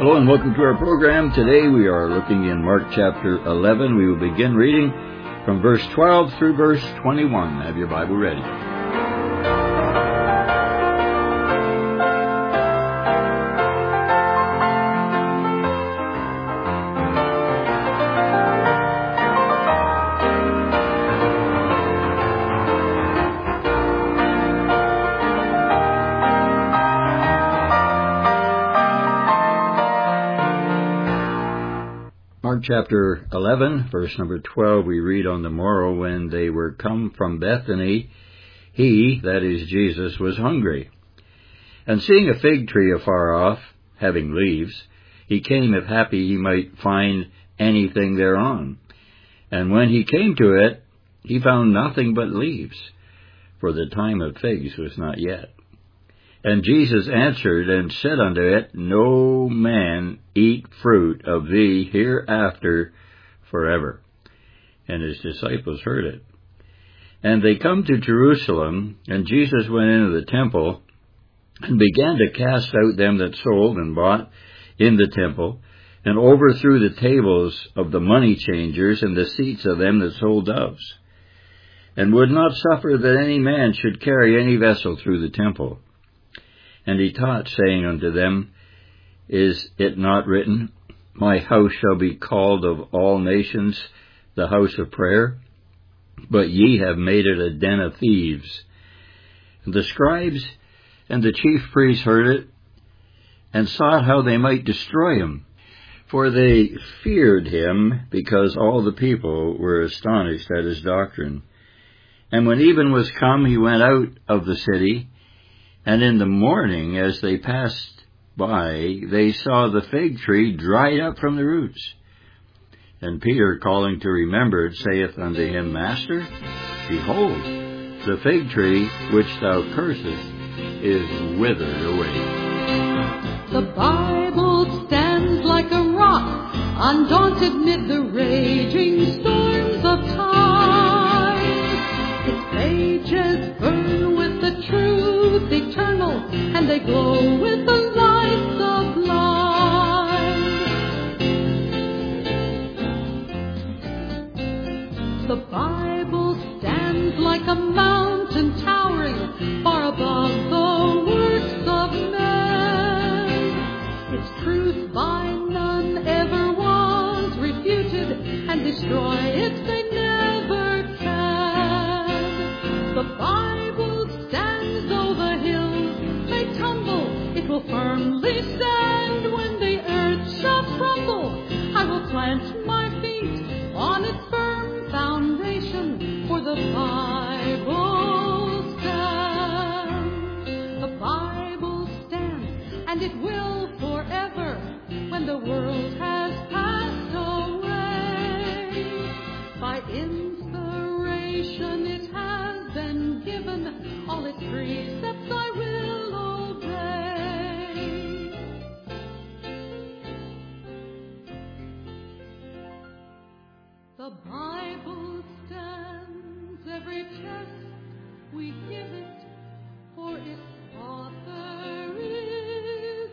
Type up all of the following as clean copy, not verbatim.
Hello and welcome to our program. Today we are looking in Mark chapter 11. We will begin reading from verse 12 through verse 21. Have your Bible ready. Mark chapter 11, verse number 12, we read, "On the morrow when they were come from Bethany, he," that is Jesus, "was hungry. And seeing a fig tree afar off, having leaves, he came, if happy he might find anything thereon. And when he came to it, he found nothing but leaves, for the time of figs was not yet. And Jesus answered and said unto it, No man eat fruit of thee hereafter forever. And his disciples heard it. And they come to Jerusalem, and Jesus went into the temple, and began to cast out them that sold and bought in the temple, and overthrew the tables of the money changers and the seats of them that sold doves, and would not suffer that any man should carry any vessel through the temple. And he taught, saying unto them, Is it not written, My house shall be called of all nations the house of prayer? But ye have made it a den of thieves. And the scribes and the chief priests heard it, and sought how they might destroy him. For they feared him, because all the people were astonished at his doctrine. And when even was come, he went out of the city. And in the morning, as they passed by, they saw the fig tree dried up from the roots. And Peter, calling to remembrance, saith unto him, Master, behold, the fig tree which thou cursest is withered away. The Bible stands like a rock, undaunted mid the raging storms of time. Its pages burn with the truth eternal, and they glow with the light sublime. The Bible stands like a mountain towering far above the works of men. Its truth by none ever was refuted, and destroy it they never can. The Bible stands though the hills may tumble, it will firmly stand when the earth shall crumble. I will plant my feet on its firm foundation, for the Bible stands. The Bible stands, and it will forever, when the world has passed away. By inspiration it has been given, all its precepts I will obey. The Bible stands every test we give it, for its author is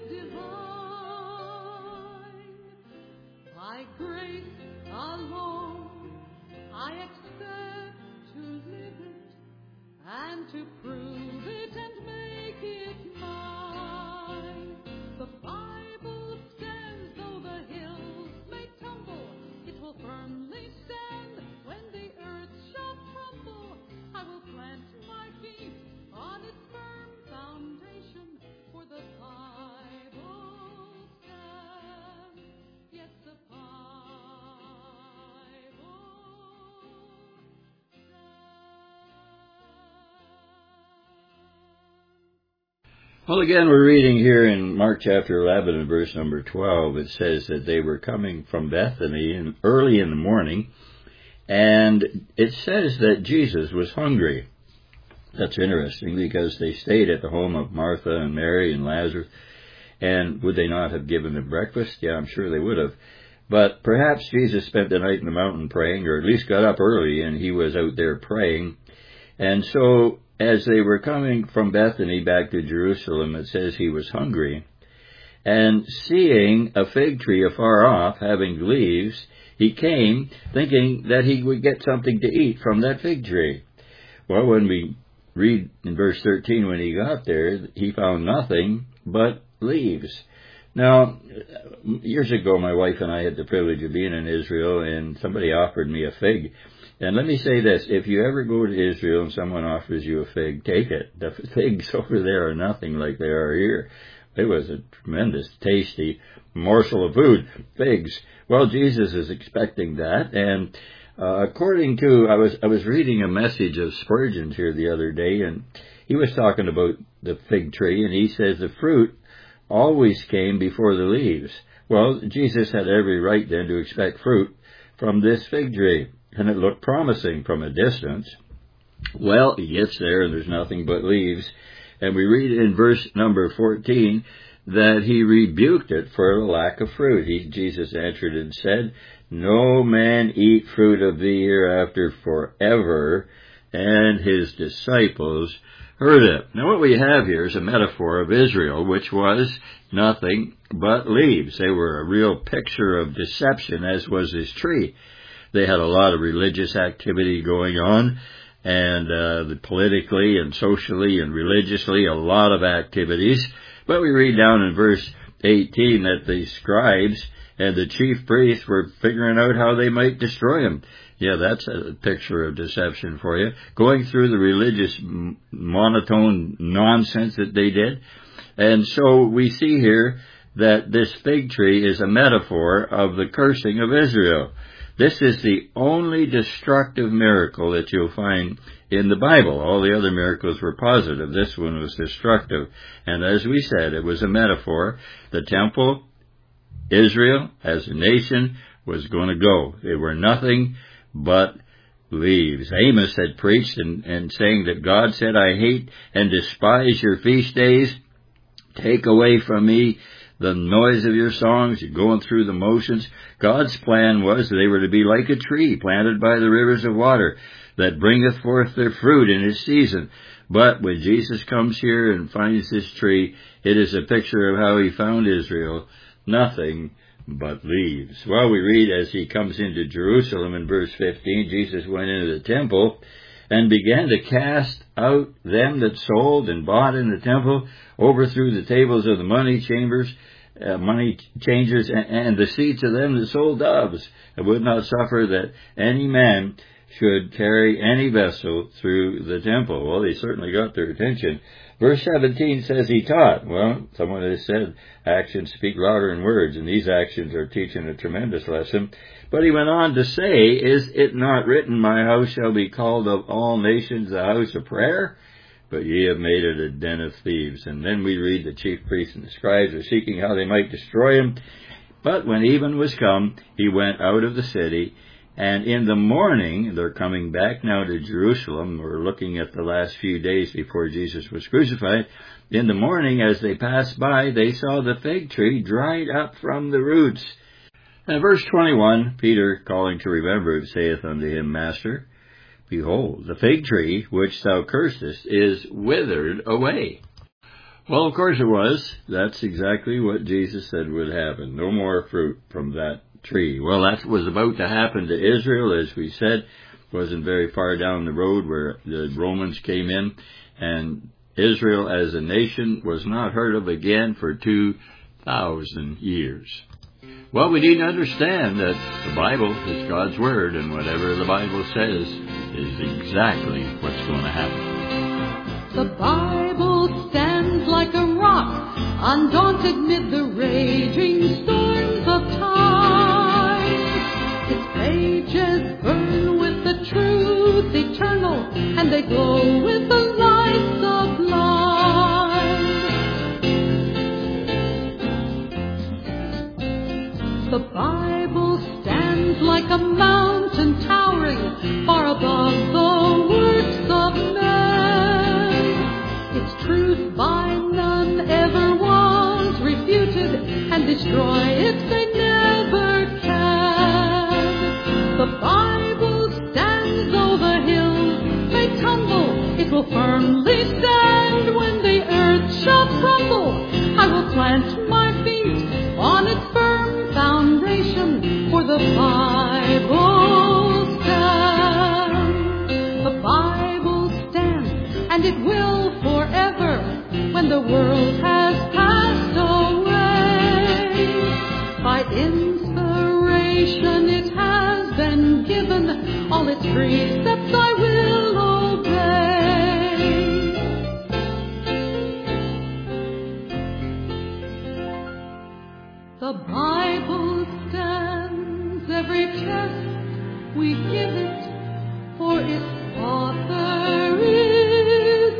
divine. By grace alone I expect to live it, and to prove it and make it mine. The Bible stands though the hills may tumble, it will firmly stand when the earth shall crumble. I will plant my feet on its firm foundation, for the Bible stands. Yes, the Bible stands. Well, again, we're reading here in Mark chapter 11 and verse number 12. It says that they were coming from Bethany early in the morning, and it says that Jesus was hungry. That's interesting, because they stayed at the home of Martha and Mary and Lazarus. And would they not have given them breakfast? Yeah, I'm sure they would have. But perhaps Jesus spent the night in the mountain praying, or at least got up early and he was out there praying. And so as they were coming from Bethany back to Jerusalem, it says he was hungry. And seeing a fig tree afar off, having leaves, he came, thinking that he would get something to eat from that fig tree. Well, when we read in verse 13, when he got there, he found nothing but leaves. Now, years ago, my wife and I had the privilege of being in Israel, and somebody offered me a fig. And let me say this, if you ever go to Israel and someone offers you a fig, take it. The figs over there are nothing like they are here. It was a tremendous, tasty morsel of food, figs. Well, Jesus is expecting that, and according to, I was reading a message of Spurgeon's here the other day, and he was talking about the fig tree, and he says the fruit always came before the leaves. Well, Jesus had every right then to expect fruit from this fig tree, and it looked promising from a distance. Well, he gets there, and there's nothing but leaves. And we read in verse number 14 that he rebuked it for the lack of fruit. Jesus answered and said, "No man eat fruit of thee hereafter forever." And his disciples heard it. Now what we have here is a metaphor of Israel, which was nothing but leaves. They were a real picture of deception, as was this tree. They had a lot of religious activity going on, and politically and socially and religiously, a lot of activities. But we read down in verse 18 that the scribes and the chief priests were figuring out how they might destroy him. Yeah, that's a picture of deception for you. Going through the religious monotone nonsense that they did. And so we see here that this fig tree is a metaphor of the cursing of Israel. This is the only destructive miracle that you'll find in the Bible. All the other miracles were positive. This one was destructive. And as we said, it was a metaphor. The temple, Israel, as a nation, was going to go. They were nothing but leaves. Amos had preached and saying that God said, "I hate and despise your feast days. Take away from me the noise of your songs." You're going through the motions. God's plan was they were to be like a tree planted by the rivers of water that bringeth forth their fruit in its season. But when Jesus comes here and finds this tree, it is a picture of how he found Israel. Nothing but leaves. Well, we read as he comes into Jerusalem in verse 15, Jesus went into the temple and began to cast out them that sold and bought in the temple, overthrew the tables of the money changers, and the seats of them that sold doves, and would not suffer that any man should carry any vessel through the temple. Well, they certainly got their attention. Verse 17 says he taught. Well, someone has said actions speak louder than words, and these actions are teaching a tremendous lesson. But he went on to say, "Is it not written, my house shall be called of all nations a house of prayer? But ye have made it a den of thieves." And then we read the chief priests and the scribes are seeking how they might destroy him. But when even was come, he went out of the city. And in the morning, they're coming back now to Jerusalem. We're looking at the last few days before Jesus was crucified. In the morning, as they passed by, they saw the fig tree dried up from the roots. And verse 21, Peter, calling to remember it, saith unto him, "Master, behold, the fig tree which thou cursest is withered away." Well, of course it was. That's exactly what Jesus said would happen. No more fruit from that tree. Well, that was about to happen to Israel, as we said. Wasn't very far down the road where the Romans came in, and Israel as a nation was not heard of again for 2,000 years. Well, we need to understand that the Bible is God's Word, and whatever the Bible says is exactly what's going to happen. The Bible stands like a rock, undaunted mid the raging storms of time. Its pages burn with the truth eternal, and they glow with the light sublime. The Bible stands like a mountain towering far above the works of men. Its truth by none ever was refuted, and destroy it they never can. The Bible stands though the hills may tumble, it will firmly stand when the earth shall crumble. I will plant my feet will forever when the world has passed away. By inspiration it has been given, all its precepts I will obey. The Bible stands every test we give it, for its author is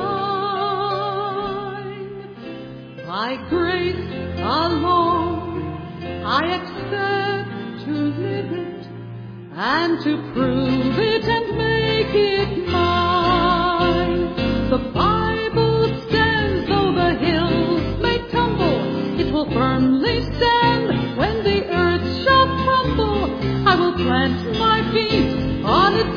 divine. By grace alone I expect to live it, and to prove it and make it mine. The Bible stands though the hills may tumble, it will firmly stand when the earth shall crumble. I will plant my feet on its